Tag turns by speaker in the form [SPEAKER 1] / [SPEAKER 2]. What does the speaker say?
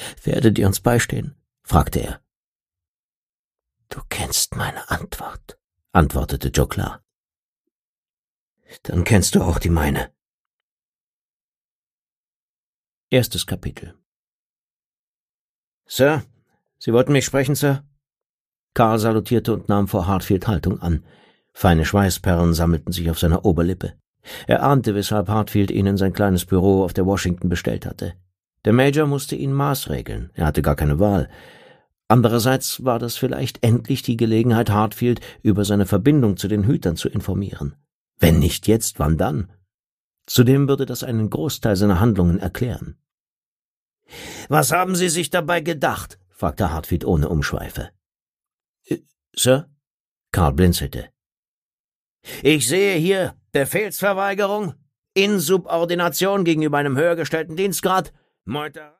[SPEAKER 1] »Werdet ihr uns beistehen?« fragte er. »Du kennst meine Antwort«, antwortete Joe klar. »Dann kennst du auch die meine.« 1. Kapitel. »Sir, Sie wollten mich sprechen, Sir?« Karl salutierte und nahm vor Hartfield Haltung an. Feine Schweißperlen sammelten sich auf seiner Oberlippe. Er ahnte, weshalb Hartfield ihn in sein kleines Büro auf der Washington bestellt hatte. Der Major musste ihn maßregeln, er hatte gar keine Wahl. Andererseits war das vielleicht endlich die Gelegenheit, Hartfield über seine Verbindung zu den Hütern zu informieren. Wenn nicht jetzt, wann dann? Zudem würde das einen Großteil seiner Handlungen erklären. »Was haben Sie sich dabei gedacht?« fragte Hartfield ohne Umschweife. »Sir?« Karl blinzelte. »Ich sehe hier Befehlsverweigerung, Insubordination gegenüber einem höher gestellten Dienstgrad, Meuterei.«